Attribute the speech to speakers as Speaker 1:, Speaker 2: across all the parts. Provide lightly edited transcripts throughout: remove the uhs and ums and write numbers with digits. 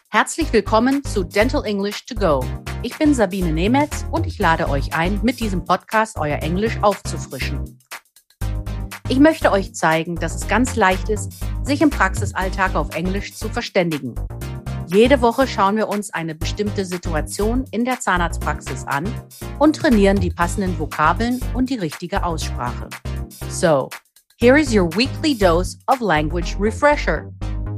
Speaker 1: Herzlich willkommen zu Dental English to Go. Ich bin Sabine Nemetz und ich lade euch ein, mit diesem Podcast euer Englisch aufzufrischen. Ich möchte euch zeigen, dass es ganz leicht ist, sich im Praxisalltag auf Englisch zu verständigen. Jede Woche schauen wir uns eine bestimmte Situation in der Zahnarztpraxis an und trainieren die passenden Vokabeln und die richtige Aussprache. So, here is your weekly dose of language refresher.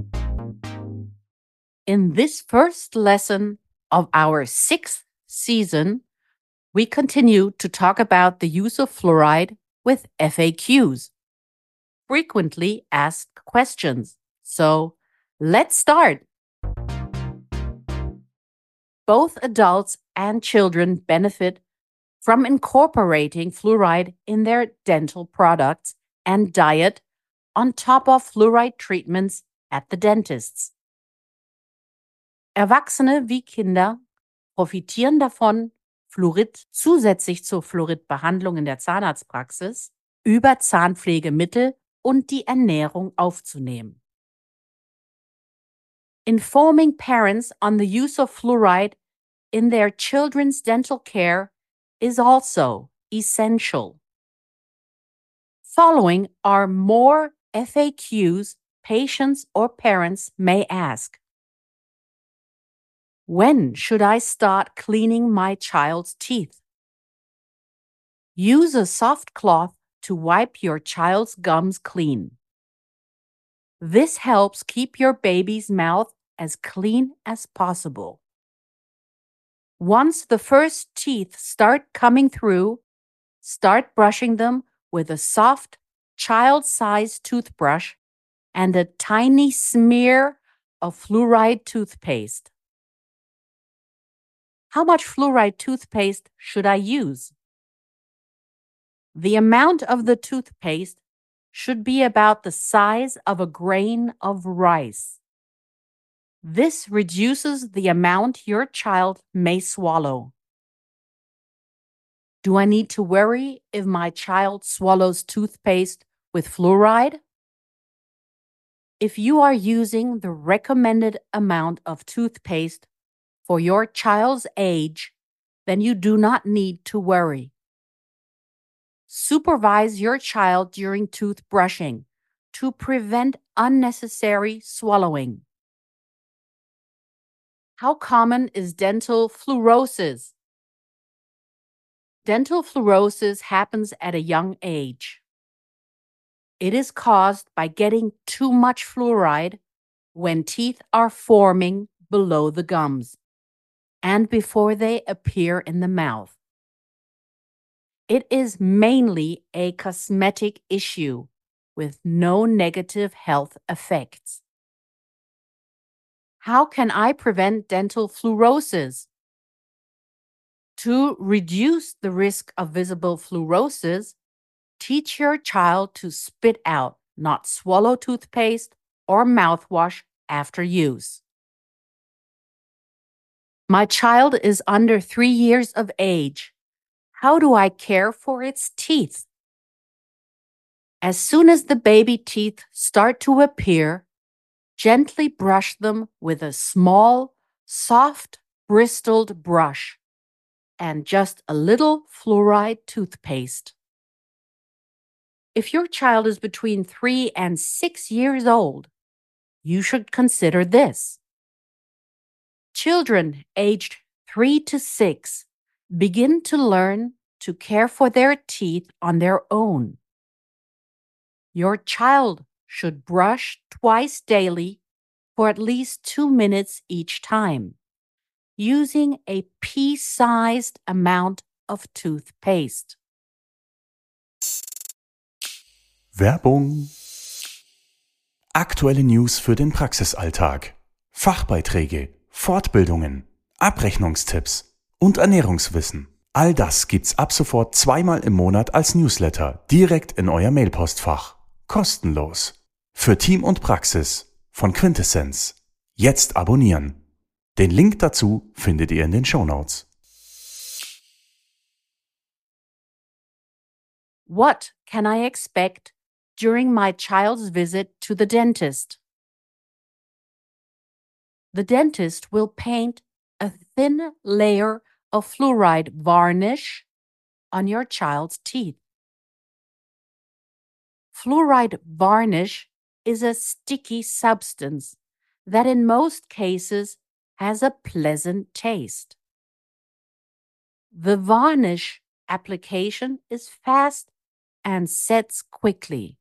Speaker 1: In this first lesson of our 6th season, we continue to talk about the use of fluoride with FAQs, frequently asked questions. So, let's start. Both adults and children benefit from incorporating fluoride in their dental products and diet on top of fluoride treatments at the dentists. Erwachsene wie Kinder profitieren davon, Fluorid zusätzlich zur Fluoridbehandlung in der Zahnarztpraxis über Zahnpflegemittel und die Ernährung aufzunehmen. Informing parents on the use of fluoride in their children's dental care is also essential. Following are more FAQs patients or parents may ask. When should I start cleaning my child's teeth? Use a soft cloth to wipe your child's gums clean. This helps keep your baby's mouth as clean as possible. Once the first teeth start coming through, start brushing them with a soft, child-sized toothbrush and a tiny smear of fluoride toothpaste. How much fluoride toothpaste should I use? The amount of the toothpaste should be about the size of a grain of rice. This reduces the amount your child may swallow. Do I need to worry if my child swallows toothpaste with fluoride? If you are using the recommended amount of toothpaste for your child's age, then you do not need to worry. Supervise your child during toothbrushing to prevent unnecessary swallowing. How common is dental fluorosis? Dental fluorosis happens at a young age. It is caused by getting too much fluoride when teeth are forming below the gums and before they appear in the mouth. It is mainly a cosmetic issue with no negative health effects. How can I prevent dental fluorosis? To reduce the risk of visible fluorosis, teach your child to spit out, not swallow toothpaste or mouthwash after use. My child is under 3 years of age. How do I care for its teeth? As soon as the baby teeth start to appear, gently brush them with a small, soft, bristled brush and just a little fluoride toothpaste. If your child is between 3 and 6 years old, you should consider this. Children aged 3 to 6 begin to learn to care for their teeth on their own. Your child should brush twice daily for at least 2 minutes each time, using a pea-sized amount of toothpaste.
Speaker 2: Werbung. Aktuelle News für den Praxisalltag. Fachbeiträge, Fortbildungen, Abrechnungstipps und Ernährungswissen. All das gibt's ab sofort 2-mal im Monat als Newsletter direkt in euer Mailpostfach. Kostenlos. Für Team und Praxis von Quintessenz. Jetzt abonnieren. Den Link dazu findet ihr in den Shownotes.
Speaker 1: What can I expect during my child's visit to the dentist? The dentist will paint a thin layer of fluoride varnish on your child's teeth. Fluoride varnish is a sticky substance that in most cases has a pleasant taste. The varnish application is fast and sets quickly.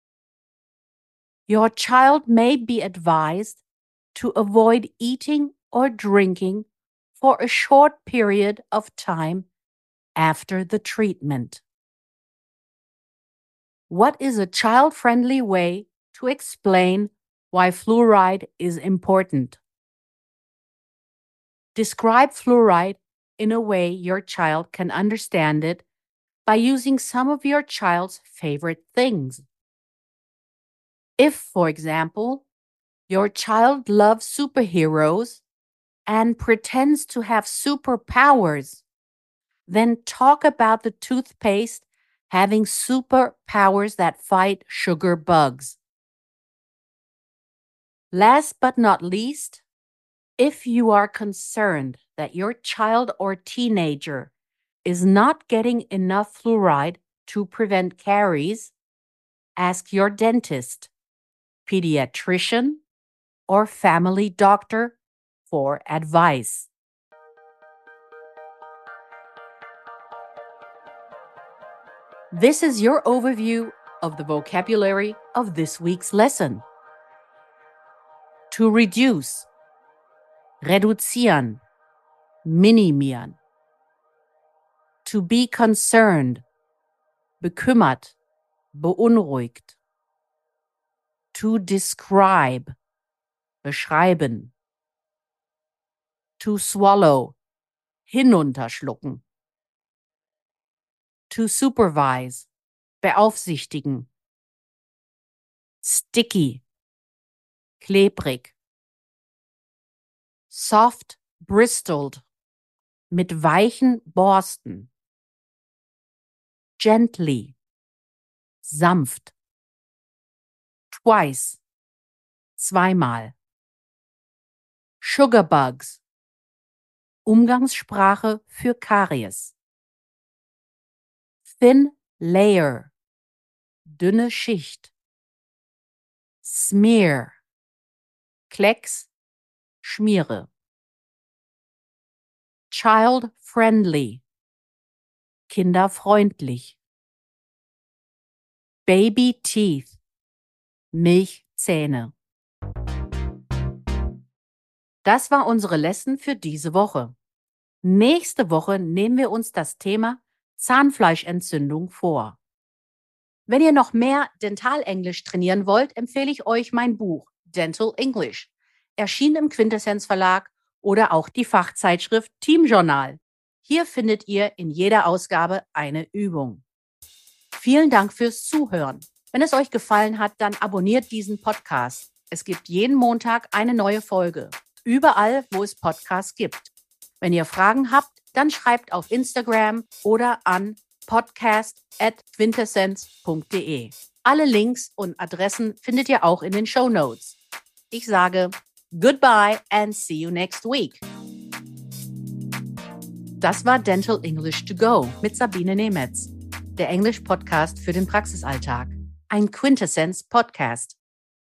Speaker 1: Your child may be advised to avoid eating or drinking for a short period of time after the treatment. What is a child-friendly way to explain why fluoride is important? Describe fluoride in a way your child can understand it by using some of your child's favorite things. If, for example, your child loves superheroes and pretends to have superpowers, then talk about the toothpaste having superpowers that fight sugar bugs. Last but not least, if you are concerned that your child or teenager is not getting enough fluoride to prevent caries, ask your dentist, pediatrician, or family doctor for advice. This is your overview of the vocabulary of this week's lesson. To reduce, reduzieren, minimieren. To be concerned, bekümmert, beunruhigt. To describe, beschreiben. To swallow, hinunterschlucken. To supervise, beaufsichtigen. Sticky, klebrig. Soft bristled, mit weichen Borsten. Gently, sanft. Twice, zweimal. Sugar bugs, Umgangssprache für Karies. Thin layer, dünne Schicht. Smear, Klecks, Schmiere. Child friendly, kinderfreundlich. Baby teeth, Milchzähne. Das war unsere Lesson für diese Woche. Nächste Woche nehmen wir uns das Thema Zahnfleischentzündung vor. Wenn ihr noch mehr Dentalenglisch trainieren wollt, empfehle ich euch mein Buch Dental English, erschienen im Quintessenz Verlag oder auch die Fachzeitschrift Team Journal. Hier findet ihr in jeder Ausgabe eine Übung. Vielen Dank fürs Zuhören. Wenn es euch gefallen hat, dann abonniert diesen Podcast. Es gibt jeden Montag eine neue Folge. Überall, wo es Podcasts gibt. Wenn ihr Fragen habt, dann schreibt auf Instagram oder an podcast@quintessenz.de. Alle Links und Adressen findet ihr auch in den Shownotes. Ich sage goodbye and see you next week. Das war Dental English to Go mit Sabine Nemetz, der Englisch-Podcast für den Praxisalltag. Ein Quintessenz-Podcast.